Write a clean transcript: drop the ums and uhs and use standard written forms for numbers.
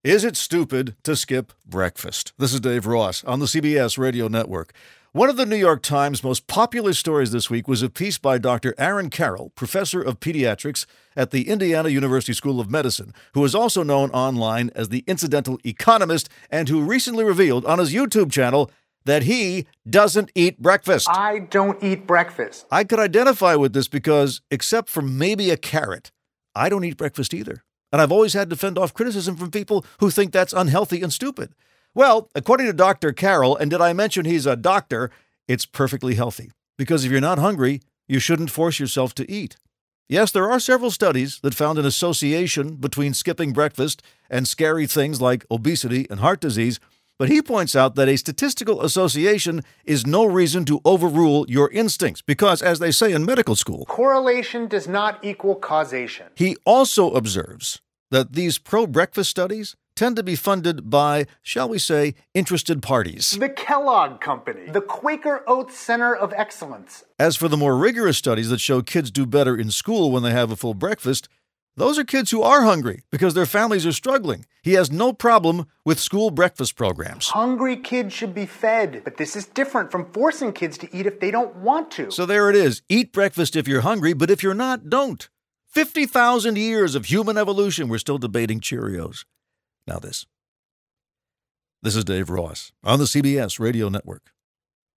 Is it stupid to skip breakfast? This is Dave Ross on the CBS Radio Network. One of the New York Times' most popular stories this week was a piece by Dr. Aaron Carroll, professor of pediatrics at the Indiana University School of Medicine, who is also known online as the Incidental Economist, and who recently revealed on his YouTube channel that he doesn't eat breakfast. I don't eat breakfast. I could identify with this because, except for maybe a carrot, I don't eat breakfast either. And I've always had to fend off criticism from people who think that's unhealthy and stupid. Well, according to Dr. Carroll, and did I mention he's a doctor, it's perfectly healthy. Because if you're not hungry, you shouldn't force yourself to eat. Yes, there are several studies that found an association between skipping breakfast and scary things like obesity and heart disease, but he points out that a statistical association is no reason to overrule your instincts because, as they say in medical school, correlation does not equal causation. He also observes that these pro-breakfast studies tend to be funded by, shall we say, interested parties. The Kellogg Company, the Quaker Oats Center of Excellence. As for the more rigorous studies that show kids do better in school when they have a full breakfast, those are kids who are hungry because their families are struggling. He has no problem with school breakfast programs. Hungry kids should be fed, but this is different from forcing kids to eat if they don't want to. So there it is. Eat breakfast if you're hungry, but if you're not, don't. 50,000 years of human evolution, we're still debating Cheerios. Now this. This is Dave Ross on the CBS Radio Network.